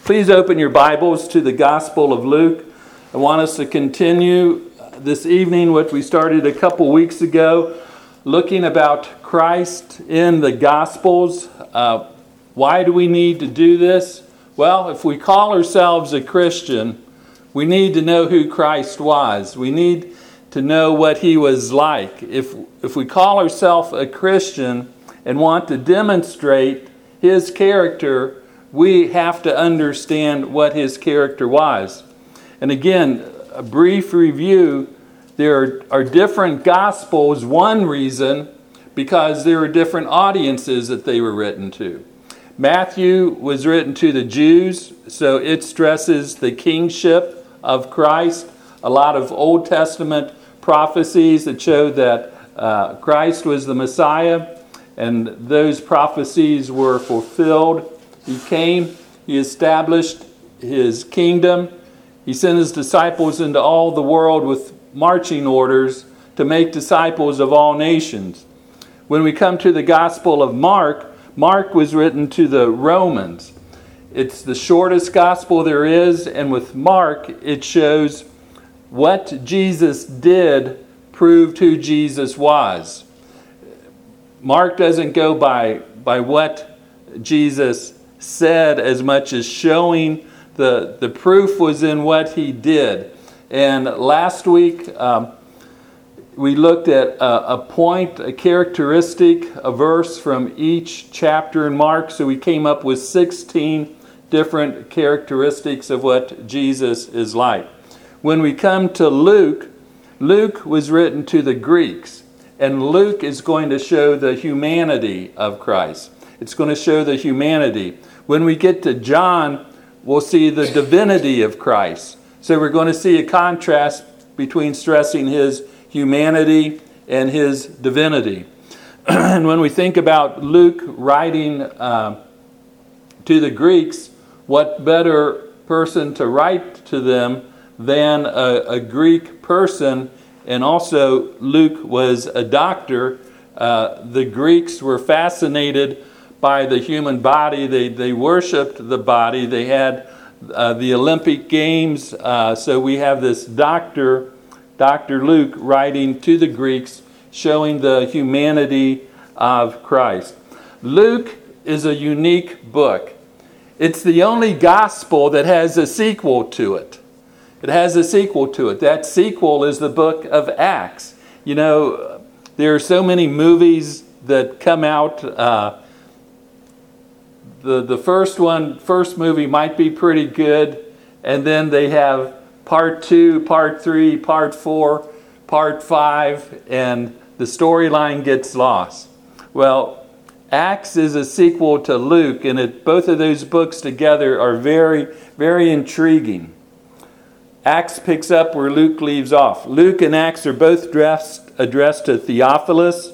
Please open your Bibles to the Gospel of Luke. I want us to continue this evening what we started a couple weeks ago, looking about Christ in the Gospels. Why do we need to do this? Well, if we call ourselves a Christian, we need to know who Christ was. We need to know what he was like. If we call ourselves a Christian and want to demonstrate his character, we have to understand what his character was. And again, a brief review, there are different Gospels. One reason, because there are different audiences that they were written to. Matthew was written to the Jews, so it stresses the kingship of Christ. A lot of Old Testament prophecies that show that Christ was the Messiah, and those prophecies were fulfilled. He came, he established his kingdom. He sent his disciples into all the world with marching orders to make disciples of all nations. When we come to the Gospel of Mark, Mark was written to the Romans. It's the shortest gospel there is, and with Mark, it shows what Jesus did proved who Jesus was. Mark doesn't go by what Jesus said as much as showing the proof was in what he did. And last week we looked at a point, a characteristic, a verse from each chapter in Mark. So we came up with 16 different characteristics of what Jesus is like. When we come to Luke, Luke was written to the Greeks, and Luke is going to show the humanity of Christ. It's going to show the humanity. When we get to John, we'll see the divinity of Christ. So we're going to see a contrast between stressing his humanity and his divinity. And when we think about Luke writing to the Greeks, what better person to write to them than a Greek person? And also, Luke was a doctor. The Greeks were fascinated by the human body. They worshipped the body. They had the Olympic Games. So we have this Dr. Luke, writing to the Greeks, showing the humanity of Christ. Luke is a unique book. It's the only gospel that has a sequel to it. It has a sequel to it. That sequel is the book of Acts. You know, there are so many movies that come out. The first movie might be pretty good, and then they have part 2, part 3, part 4, part 5, and the storyline gets lost. Well, Acts is a sequel to Luke, and both of those books together are very, very intriguing. Acts picks up where Luke leaves off. Luke and Acts are both addressed to Theophilus.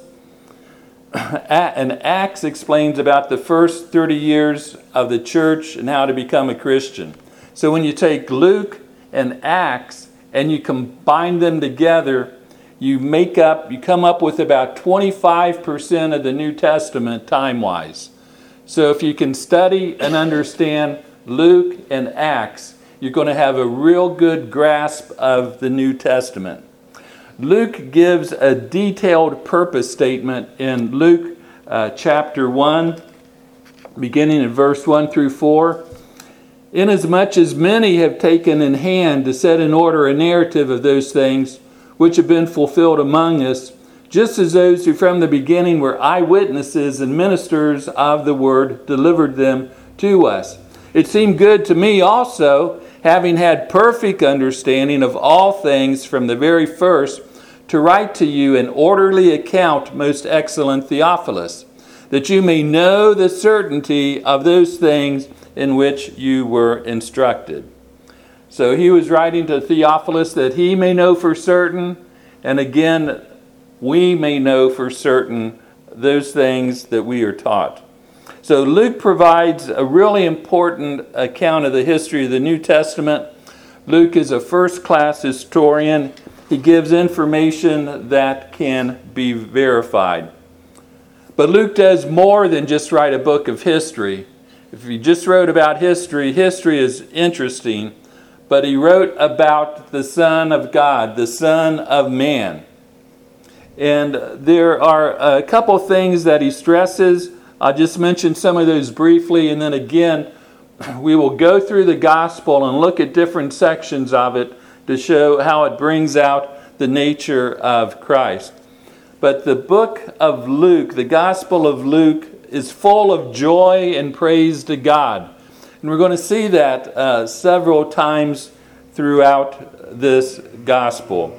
And Acts explains about the first 30 years of the church and how to become a Christian. So when you take Luke and Acts and you combine them together, you come up with about 25% of the New Testament time-wise. So if you can study and understand Luke and Acts, you're going to have a real good grasp of the New Testament. Luke gives a detailed purpose statement in Luke chapter 1, beginning in verse 1 through 4. Inasmuch as many have taken in hand to set in order a narrative of those things which have been fulfilled among us, just as those who from the beginning were eyewitnesses and ministers of the word delivered them to us. It seemed good to me also, having had perfect understanding of all things from the very first, to write to you an orderly account, most excellent Theophilus, that you may know the certainty of those things in which you were instructed. So he was writing to Theophilus that he may know for certain, and again, we may know for certain those things that we are taught. So Luke provides a really important account of the history of the New Testament. Luke is a first-class historian. He gives information that can be verified. But Luke does more than just write a book of history. If he just wrote about history, history is interesting, but he wrote about the Son of God, the Son of Man. And there are a couple things that he stresses. I'll just mention some of those briefly, and then again, we will go through the gospel and look at different sections of it to show how it brings out the nature of Christ. But the book of Luke, the Gospel of Luke, is full of joy and praise to God. And we're going to see that several times throughout this gospel.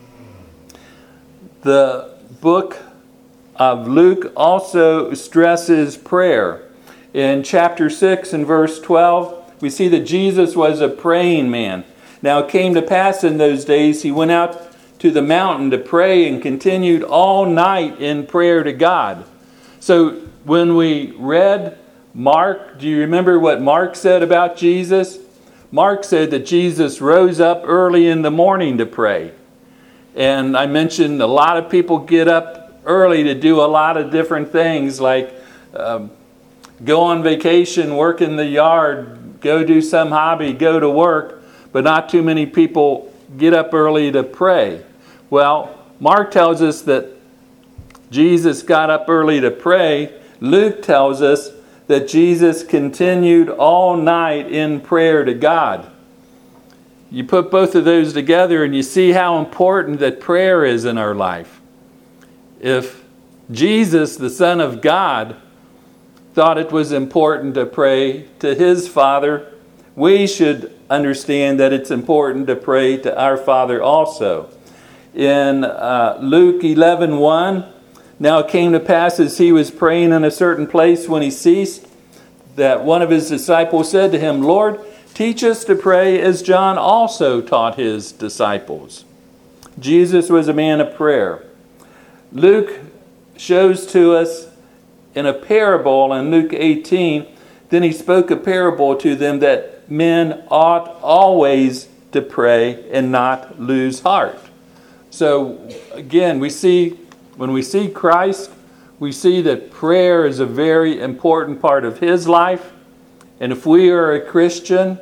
The book of Luke also stresses prayer. In chapter 6 and verse 12, we see that Jesus was a praying man. Now it came to pass in those days, he went out to the mountain to pray and continued all night in prayer to God. So when we read Mark, do you remember what Mark said about Jesus? Mark said that Jesus rose up early in the morning to pray. And I mentioned a lot of people get up early to do a lot of different things, like go on vacation, work in the yard, go do some hobby, go to work, but not too many people get up early to pray. Well, Mark tells us that Jesus got up early to pray. Luke tells us that Jesus continued all night in prayer to God. You put both of those together and you see how important that prayer is in our life. If Jesus, the Son of God, thought it was important to pray to his Father, we should understand that it's important to pray to our Father also. In Luke 11:1, now it came to pass as he was praying in a certain place when he ceased, that one of his disciples said to him, Lord, teach us to pray as John also taught his disciples. Jesus was a man of prayer. Luke shows to us in a parable in Luke 18, then he spoke a parable to them that men ought always to pray and not lose heart. So again, when we see Christ, we see that prayer is a very important part of his life. And if we are a Christian,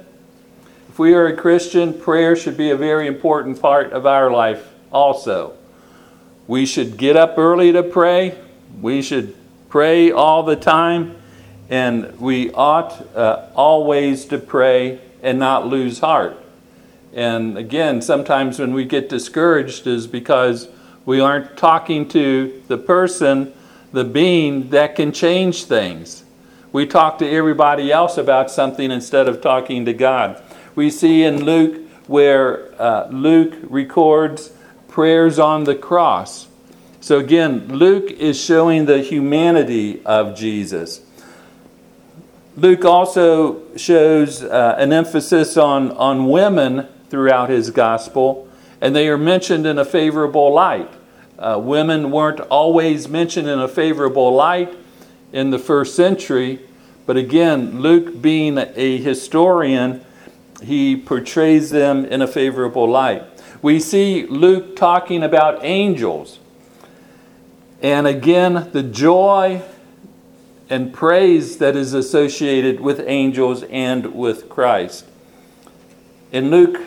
prayer should be a very important part of our life also. We should get up early to pray. We should pray all the time. And we ought always to pray and not lose heart. And again, sometimes when we get discouraged is because we aren't talking to the person, the being that can change things. We talk to everybody else about something instead of talking to God. We see in Luke where Luke records prayers on the cross. So again, Luke is showing the humanity of Jesus. Luke also shows an emphasis on women throughout his gospel, and they are mentioned in a favorable light. Women weren't always mentioned in a favorable light in the first century, but again, Luke being a historian, he portrays them in a favorable light. We see Luke talking about angels, and again, the joy and praise that is associated with angels and with Christ. In Luke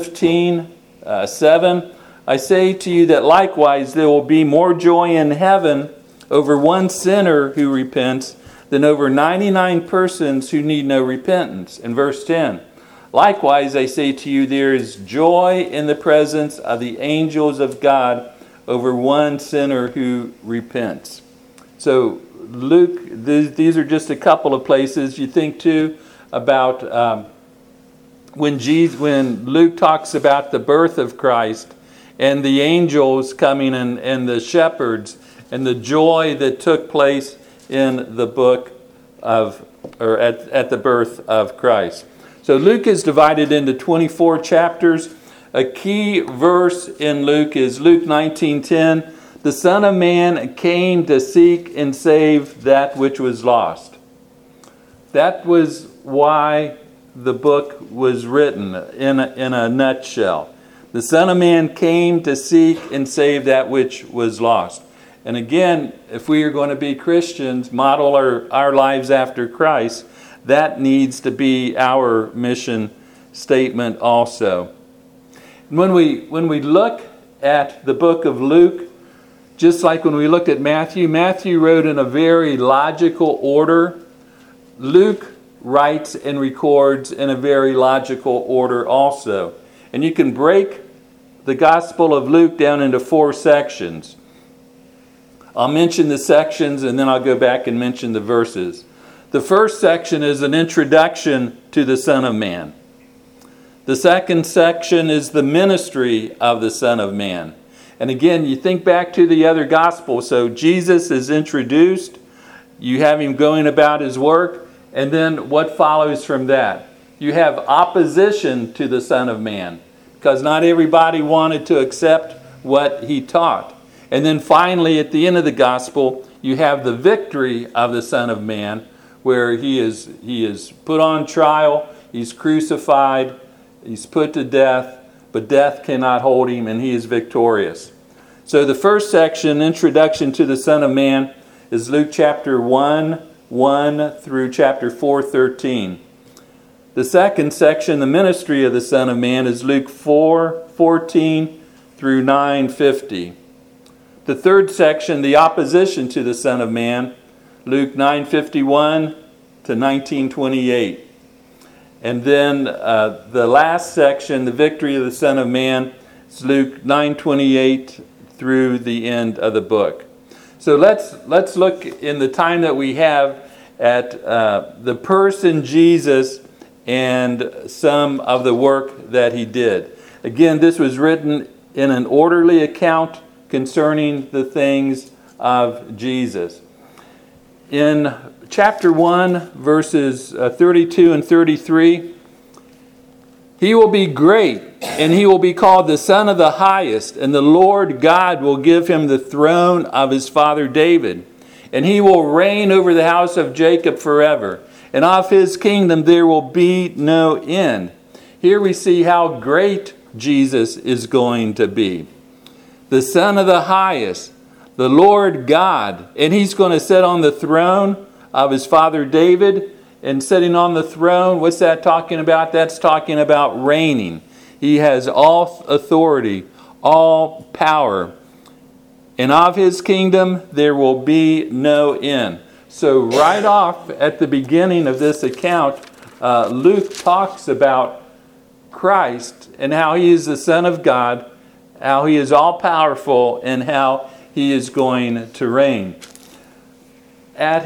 15:7, I say to you that likewise there will be more joy in heaven over one sinner who repents than over 99 persons who need no repentance. In verse 10, likewise I say to you there is joy in the presence of the angels of God over one sinner who repents. So Luke, these are just a couple of places. You think too about when Luke talks about the birth of Christ and the angels coming and the shepherds and the joy that took place in the book of, or at the birth of Christ. So Luke is divided into 24 chapters. A key verse in Luke is Luke 19:10. The Son of Man came to seek and save that which was lost. That was why the book was written in a nutshell. The Son of Man came to seek and save that which was lost. And again, if we are going to be Christians, model our lives after Christ, that needs to be our mission statement also. When we look at the book of Luke, just like when we looked at Matthew, Matthew wrote in a very logical order. Luke writes and records in a very logical order also. And you can break the Gospel of Luke down into 4 sections. I'll mention the sections and then I'll go back and mention the verses. The first section is an introduction to the Son of Man. The second section is the ministry of the Son of Man. And again, you think back to the other Gospels. So Jesus is introduced. You have him going about his work. And then what follows from that? You have opposition to the Son of Man, because not everybody wanted to accept what he taught. And then finally, at the end of the gospel, you have the victory of the Son of Man, where he is put on trial, he's crucified, he's put to death, but death cannot hold him, and he is victorious. So the first section, introduction to the Son of Man, is Luke chapter 1 through chapter 4:13. The second section, the ministry of the Son of Man, is Luke 4:14 through 9:50. The third section, the opposition to the Son of Man, Luke 9:51 to 19:28. And then the last section, the victory of the Son of Man, is Luke 9:28 through the end of the book. So let's look in the time that we have at the person Jesus and some of the work that he did. Again, this was written in an orderly account concerning the things of Jesus. In chapter 1, verses 32 and 33, he will be great, and he will be called the Son of the Highest, and the Lord God will give him the throne of his father David, and he will reign over the house of Jacob forever, and of his kingdom there will be no end. Here we see how great Jesus is going to be. The Son of the Highest, the Lord God, and he's going to sit on the throne of his father David. And sitting on the throne, what's that talking about? That's talking about reigning. He has all authority, all power. And of his kingdom there will be no end. So right off at the beginning of this account, Luke talks about Christ and how he is the Son of God, how he is all powerful, and how he is going to reign. At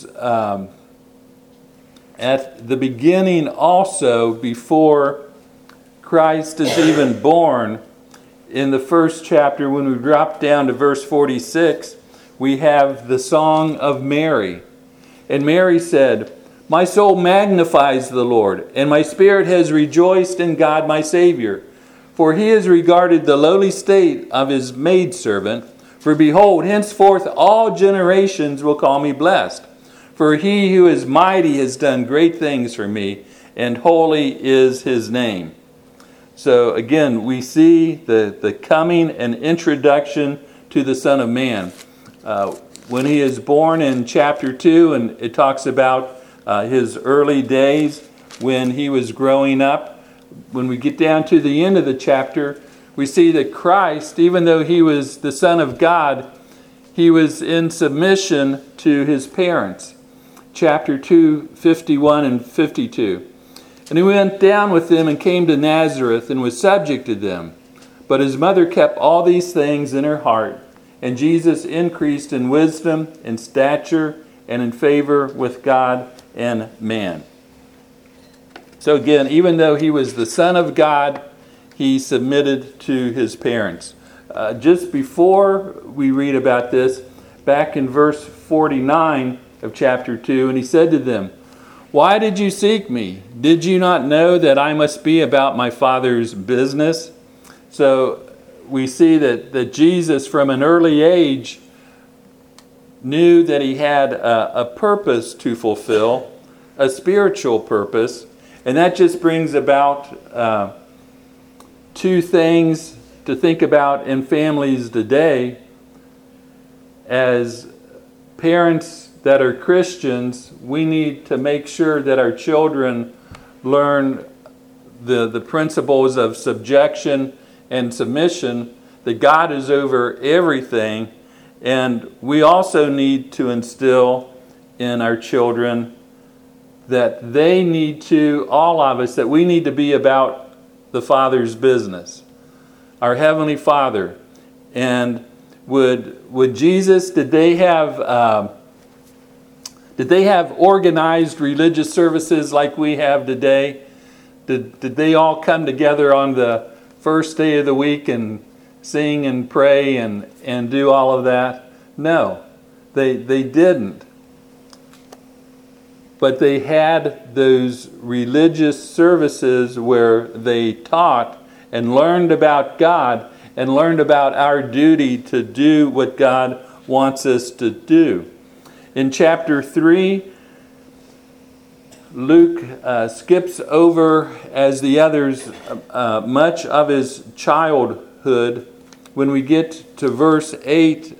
the beginning also, before Christ is even born, in the first chapter, when we drop down to verse 46, we have the Song of Mary. And Mary said, "My soul magnifies the Lord, and my spirit has rejoiced in God my Savior. For he has regarded the lowly state of his maidservant. For behold, henceforth all generations will call me blessed. For he who is mighty has done great things for me, and holy is his name." So again, we see the coming and introduction to the Son of Man. When he is born in chapter 2, and it talks about his early days when he was growing up. When we get down to the end of the chapter, we see that Christ, even though he was the Son of God, he was in submission to his parents. Chapter 2, 51 and 52. "And he went down with them and came to Nazareth and was subject to them. But his mother kept all these things in her heart. And Jesus increased in wisdom, in stature, and in favor with God and man." So again, even though he was the Son of God, he submitted to his parents. Just before we read about this, back in verse 49 of chapter 2, "And he said to them, 'Why did you seek me? Did you not know that I must be about my Father's business?'" So we see that Jesus from an early age knew that he had a purpose to fulfill, a spiritual purpose. And that just brings about two things to think about in families today. As parents that are Christians, we need to make sure that our children learn the principles of subjection and submission, that God is over everything. And we also need to instill in our children that they need to, all of us, that we need to be about the Father's business, our Heavenly Father. And would Jesus, did they have organized religious services like we have today? Did they all come together on the first day of the week and sing and pray and do all of that? No, they didn't. But they had those religious services where they taught and learned about God and learned about our duty to do what God wants us to do. In chapter 3, Luke skips over, as the others, much of his childhood. When we get to verse 8,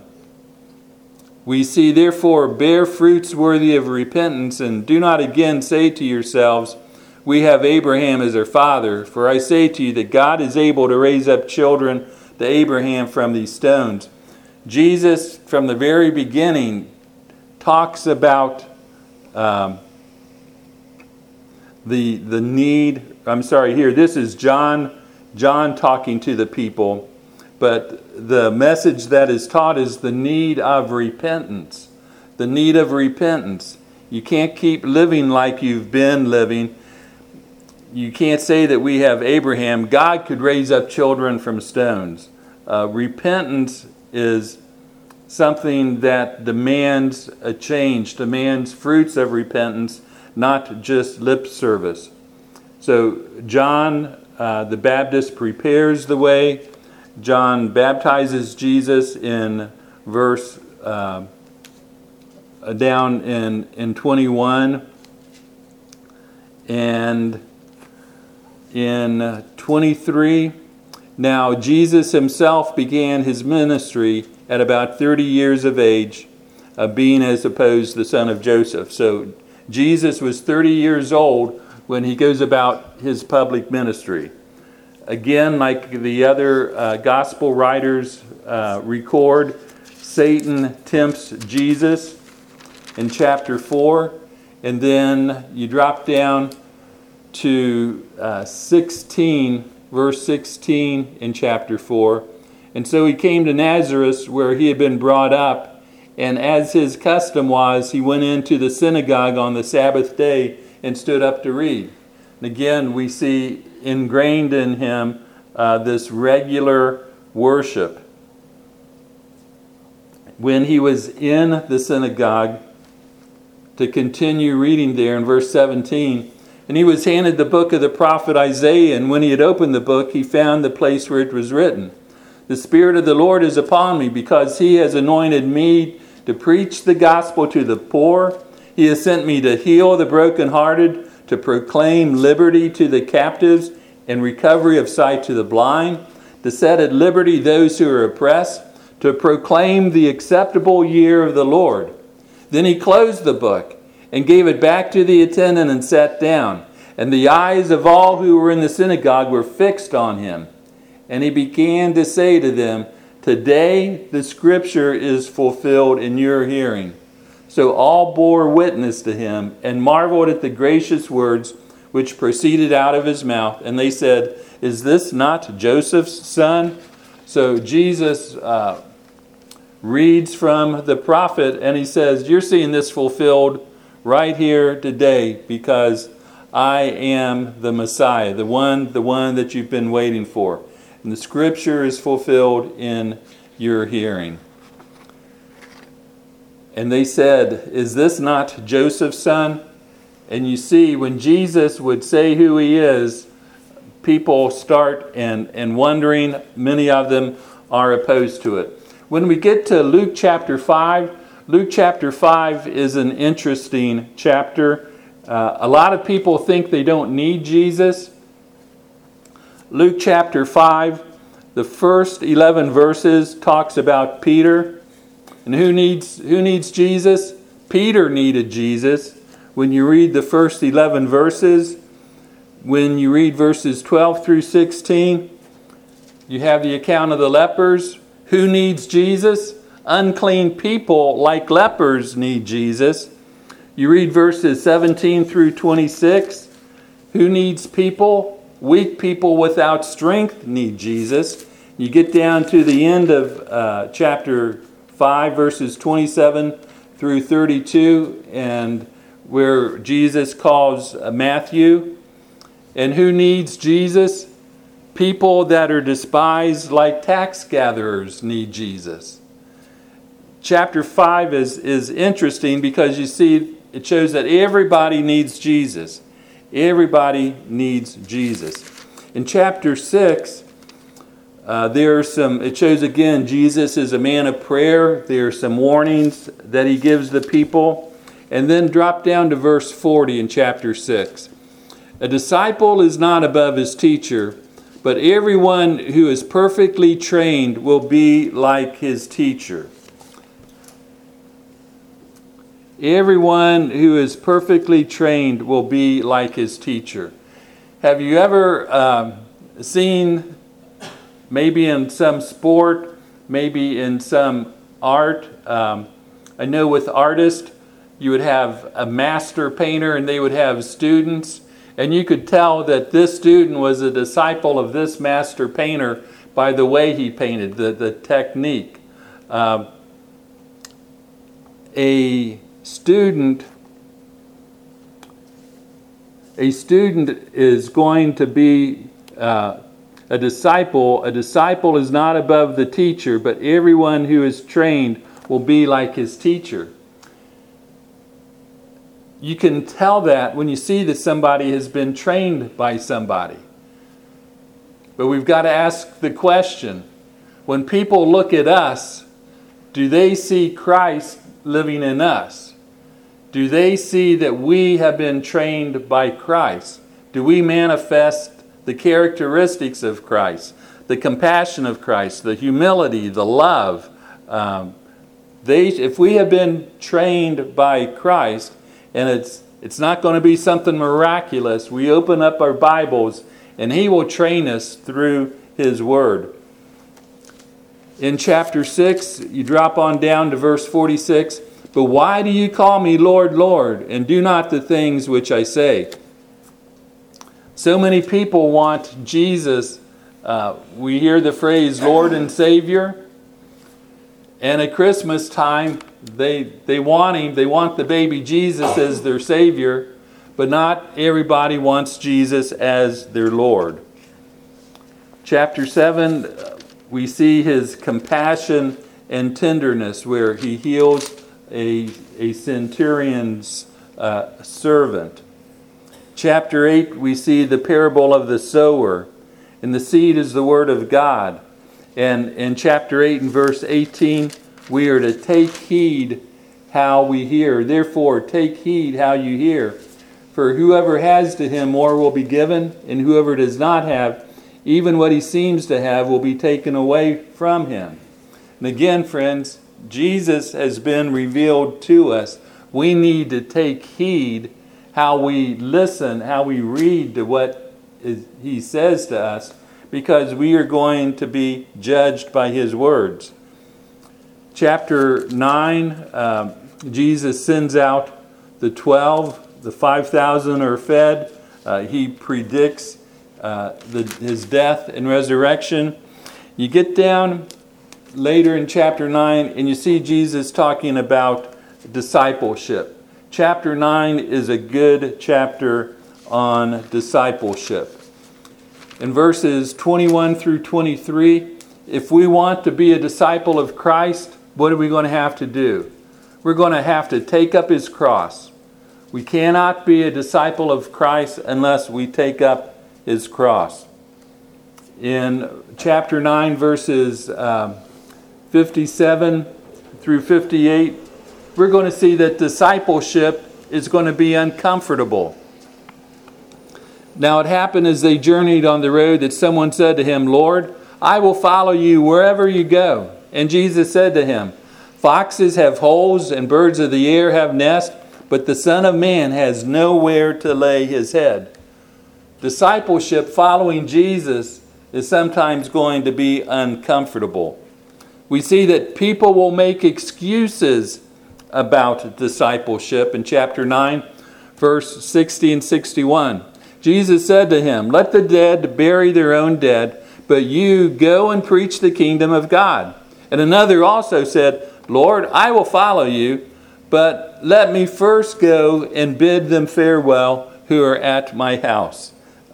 we see, "Therefore bear fruits worthy of repentance, and do not again say to yourselves, 'We have Abraham as our father.' For I say to you that God is able to raise up children to Abraham from these stones." Jesus, from the very beginning, talks about the need. I'm sorry, here, this is John talking to the people. But the message that is taught is the need of repentance. The need of repentance. You can't keep living like you've been living. You can't say that we have Abraham. God could raise up children from stones. Repentance is something that demands a change, demands fruits of repentance, not just lip service. So John the Baptist prepares the way. John baptizes Jesus in verse down in 21, and in 23. Now Jesus himself began his ministry at about 30 years of age, being as opposed the son of Joseph. So Jesus was 30 years old when he goes about his public ministry. Again, like the other gospel writers record, Satan tempts Jesus in chapter 4. And then you drop down to 16, verse 16 in chapter 4. "And so he came to Nazareth, where he had been brought up. And as his custom was, he went into the synagogue on the Sabbath day and stood up to read." And again, we see ingrained in him this regular worship. When he was in the synagogue, to continue reading there in verse 17, "And he was handed the book of the prophet Isaiah, and when he had opened the book, he found the place where it was written, 'The Spirit of the Lord is upon me, because he has anointed me to preach the gospel to the poor. He has sent me to heal the brokenhearted, to proclaim liberty to the captives and recovery of sight to the blind, to set at liberty those who are oppressed, to proclaim the acceptable year of the Lord.' Then he closed the book and gave it back to the attendant and sat down. And the eyes of all who were in the synagogue were fixed on him. And he began to say to them, 'Today the scripture is fulfilled in your hearing.' So all bore witness to him and marveled at the gracious words which proceeded out of his mouth. And they said, 'Is this not Joseph's son?'" So Jesus reads from the prophet, and he says, "You're seeing this fulfilled right here today, because I am the Messiah, the one that you've been waiting for. And the scripture is fulfilled in your hearing." And they said, "Is this not Joseph's son?" And you see, when Jesus would say who he is, people start and wondering. Many of them are opposed to it. When we get to Luke chapter 5, Luke chapter 5 is an interesting chapter. A lot of people think they don't need Jesus. Luke chapter 5, the first 11 verses talks about Peter. And who needs Jesus? Peter needed Jesus. When you read the first 11 verses, when you read verses 12 through 16, you have the account of the lepers. Who needs Jesus? Unclean people like lepers need Jesus. You read verses 17 through 26. Who needs people? Weak people without strength need Jesus. You get down to the end of chapter 5, verses 27 through 32, and where Jesus calls Matthew. And who needs Jesus? People that are despised like tax gatherers need Jesus. Chapter 5 is interesting because you see it shows that everybody needs Jesus. Everybody needs Jesus. In chapter 6, it shows again Jesus is a man of prayer. There are some warnings that he gives the people. And then drop down to verse 40 in chapter 6. A disciple is not above his teacher, but everyone who is perfectly trained will be like his teacher. Everyone who is perfectly trained will be like his teacher. Have you ever seen, maybe in some sport, maybe in some art, I know with artists, you would have a master painter and they would have students, and you could tell that this student was a disciple of this master painter by the way he painted, the technique. A student is going to be a disciple. A disciple is not above the teacher, but everyone who is trained will be like his teacher. You can tell that when you see that somebody has been trained by somebody. But we've got to ask the question, when people look at us, do they see Christ living in us? Do they see that we have been trained by Christ? Do we manifest the characteristics of Christ, the compassion of Christ, the humility, the love? If we have been trained by Christ, and it's not going to be something miraculous, we open up our Bibles and He will train us through His Word. In chapter 6, you drop on down to verse 46. But why do you call me Lord, Lord, and do not the things which I say? So many people want Jesus. We hear the phrase Lord and Savior. And at Christmas time, they want Him. They want the baby Jesus as their Savior. But not everybody wants Jesus as their Lord. Chapter 7, we see His compassion and tenderness where He heals a centurion's servant. Chapter 8, we see the parable of the sower. And the seed is the word of God. And in chapter 8 and verse 18, we are to take heed how we hear. Therefore, take heed how you hear. For whoever has to him more will be given, and whoever does not have, even what he seems to have will be taken away from him. And again, friends, Jesus has been revealed to us. We need to take heed how we listen, how we read to what He says to us, because we are going to be judged by His words. Chapter 9, Jesus sends out the 12. The 5,000 are fed. He predicts His death and resurrection. You get down later in chapter 9, and you see Jesus talking about discipleship. Chapter 9 is a good chapter on discipleship. In verses 21 through 23, if we want to be a disciple of Christ, what are we going to have to do? We're going to have to take up His cross. We cannot be a disciple of Christ unless we take up His cross. In chapter 9, verses 57 through 58, we're going to see that discipleship is going to be uncomfortable. Now it happened as they journeyed on the road that someone said to him, Lord, I will follow you wherever you go. And Jesus said to him, Foxes have holes and birds of the air have nests, but the Son of Man has nowhere to lay his head. Discipleship, following Jesus, is sometimes going to be uncomfortable. We see that people will make excuses about discipleship in chapter 9, verse 60 and 61. Jesus said to him, "Let the dead bury their own dead, but you go and preach the kingdom of God." And another also said, "Lord, I will follow you, but let me first go and bid them farewell who are at my house."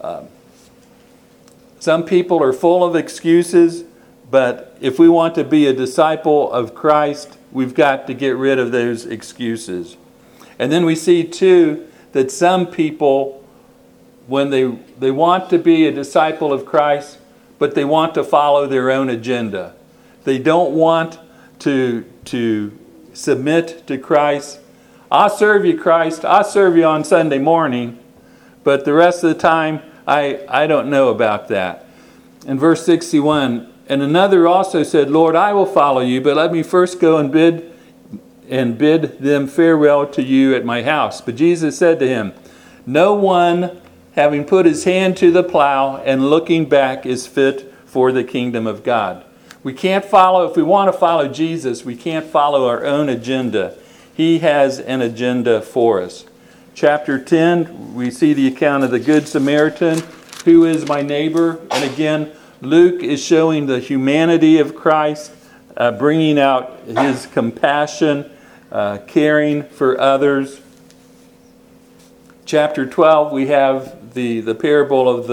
Some people are full of excuses, but if we want to be a disciple of Christ, we've got to get rid of those excuses. And then we see too that some people, when they want to be a disciple of Christ, but they want to follow their own agenda. They don't want to submit to Christ. "I'll serve you, Christ. I'll serve you on Sunday morning, but the rest of the time, I don't know about that." In verse 61, and another also said, "Lord, I will follow you, but let me first go and bid them farewell to you at my house." But Jesus said to him, "No one, having put his hand to the plow and looking back, is fit for the kingdom of God." We can't follow, if we want to follow Jesus, we can't follow our own agenda. He has an agenda for us. Chapter 10, we see the account of the Good Samaritan. Who is my neighbor? And again, Luke is showing the humanity of Christ, bringing out his compassion, caring for others. Chapter 12, we have the parable of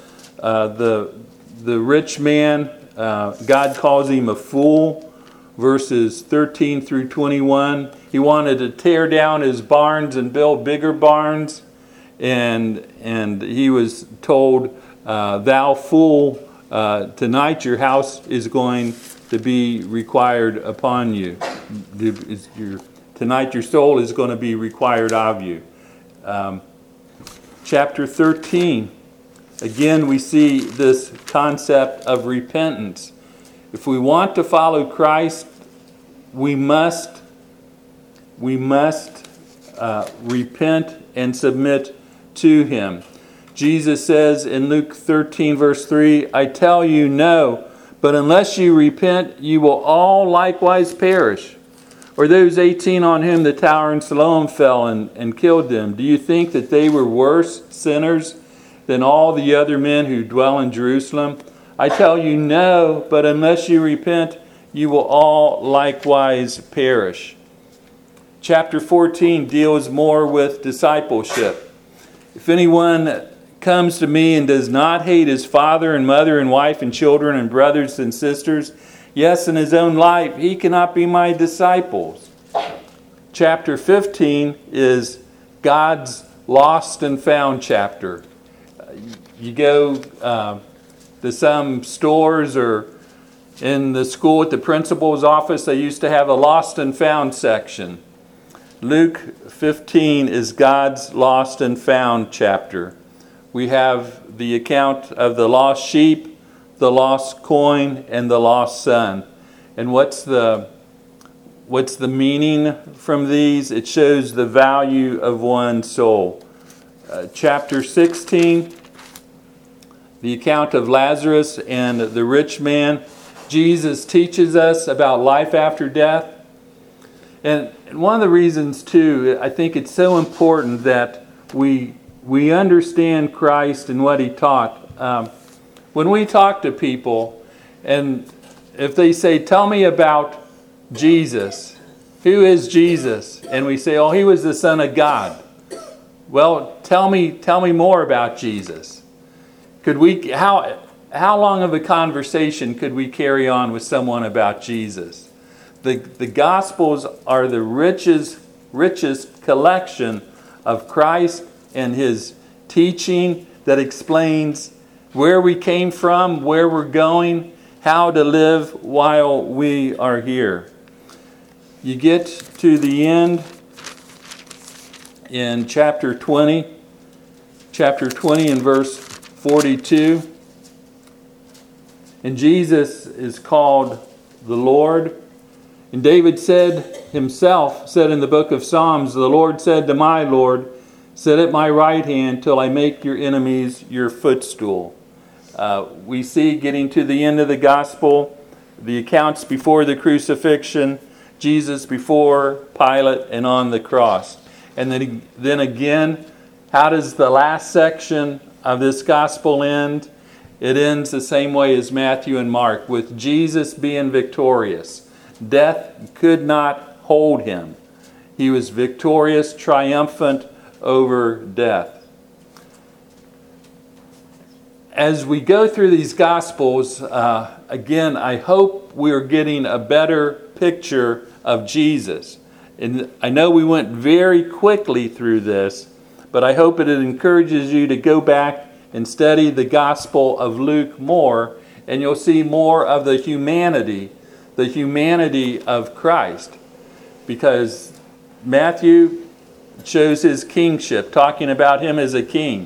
the rich man. God calls him a fool. Verses 13 through 21. He wanted to tear down his barns and build bigger barns. And he was told, "Thou fool, tonight your house is going to be required upon you. Tonight your soul is going to be required of you." Chapter 13. Again, we see this concept of repentance. If we want to follow Christ, we must repent and submit to him. Jesus says in Luke 13, verse 3, "I tell you, no, but unless you repent, you will all likewise perish." Or those 18 on whom the tower in Siloam fell and killed them, do you think that they were worse sinners than all the other men who dwell in Jerusalem? I tell you, no, but unless you repent, you will all likewise perish. Chapter 14 deals more with discipleship. "If anyone comes to me and does not hate his father and mother and wife and children and brothers and sisters, yes, in his own life, he cannot be my disciples." Chapter 15 is God's lost and found chapter. You go to some stores or in the school at the principal's office, they used to have a lost and found section. Luke 15 is God's lost and found chapter. We have the account of the lost sheep, the lost coin, and the lost son. And what's the meaning from these? It shows the value of one soul. Chapter 16, the account of Lazarus and the rich man. Jesus teaches us about life after death. And one of the reasons, too, I think it's so important that we understand Christ and what he taught. When we talk to people, and if they say, "Tell me about Jesus," who is Jesus? And we say, "Oh, he was the Son of God." Well, tell me more about Jesus. How long of a conversation could we carry on with someone about Jesus? The Gospels are the richest collection of Christ and his teaching that explains where we came from, where we're going, how to live while we are here. You get to the end in chapter 20 in verse 42. And Jesus is called the Lord. And David said in the book of Psalms, the Lord said to my Lord, sit at my right hand till I make your enemies your footstool. We see getting to the end of the gospel, the accounts before the crucifixion, Jesus before Pilate and on the cross. And then again, how does the last section of this gospel end? It ends the same way as Matthew and Mark, with Jesus being victorious. Death could not hold him. He was victorious, triumphant over death. As we go through these Gospels, again, I hope we're getting a better picture of Jesus. And I know we went very quickly through this, but I hope it encourages you to go back and study the Gospel of Luke more, and you'll see more of the humanity of Christ. Because Matthew shows his kingship, talking about him as a king.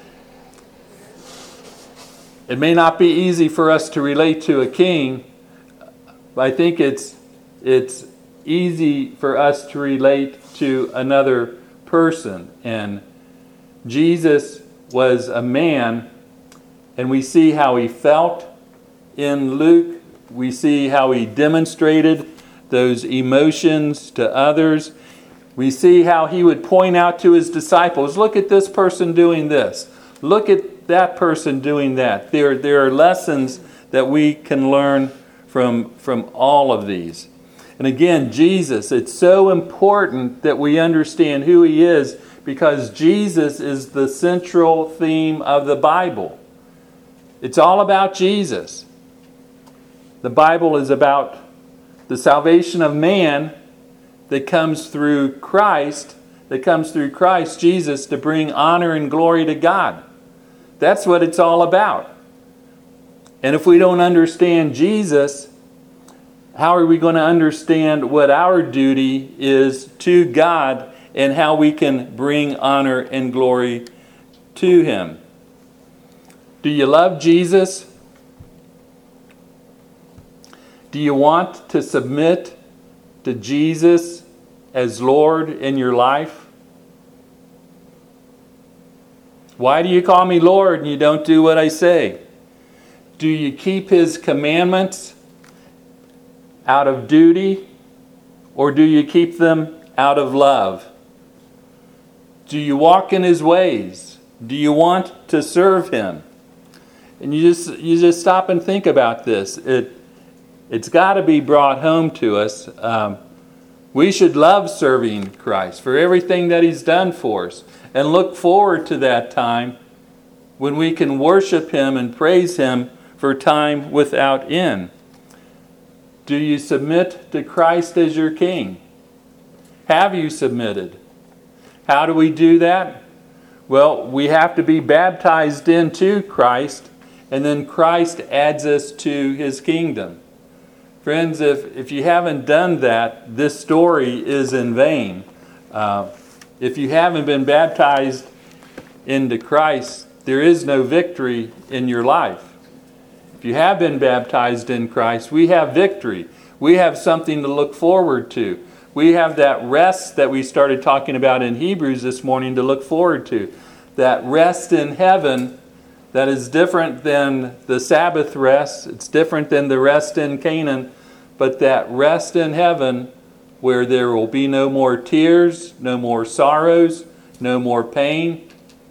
It may not be easy for us to relate to a king, but I think it's easy for us to relate to another person. And Jesus was a man, and we see how he felt in Luke. We see how he demonstrated those emotions to others. We see how he would point out to his disciples, look at this person doing this. Look at that person doing that. There are lessons that we can learn from all of these. And again, Jesus, it's so important that we understand who he is, because Jesus is the central theme of the Bible. It's all about Jesus. The Bible is about the salvation of man that comes through Christ, Jesus, to bring honor and glory to God. That's what it's all about. And if we don't understand Jesus, how are we going to understand what our duty is to God and how we can bring honor and glory to him? Do you love Jesus? Do you want to submit to Jesus as Lord in your life? Why do you call me Lord and you don't do what I say? Do you keep his commandments out of duty, or do you keep them out of love? Do you walk in his ways? Do you want to serve him? And you just stop and think about this. It's got to be brought home to us. We should love serving Christ for everything that he's done for us, and look forward to that time when we can worship him and praise him for time without end. Do you submit to Christ as your King? Have you submitted? How do we do that? Well, we have to be baptized into Christ, and then Christ adds us to his kingdom. Friends, if you haven't done that, this story is in vain. If you haven't been baptized into Christ, there is no victory in your life. If you have been baptized in Christ, we have victory. We have something to look forward to. We have that rest that we started talking about in Hebrews this morning to look forward to. That rest in heaven that is different than the Sabbath rest. It's different than the rest in Canaan. But that rest in heaven where there will be no more tears, no more sorrows, no more pain.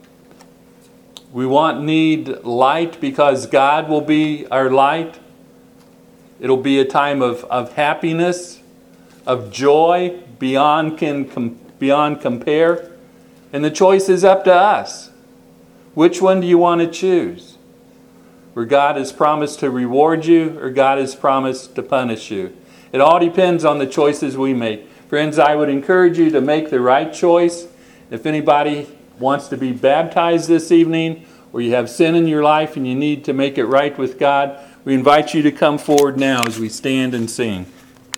We need light because God will be our light. It'll be a time of happiness, of joy beyond compare. And the choice is up to us. Which one do you want to choose? Where God has promised to reward you, or God has promised to punish you? It all depends on the choices we make. Friends, I would encourage you to make the right choice. If anybody wants to be baptized this evening, or you have sin in your life and you need to make it right with God, we invite you to come forward now as we stand and sing.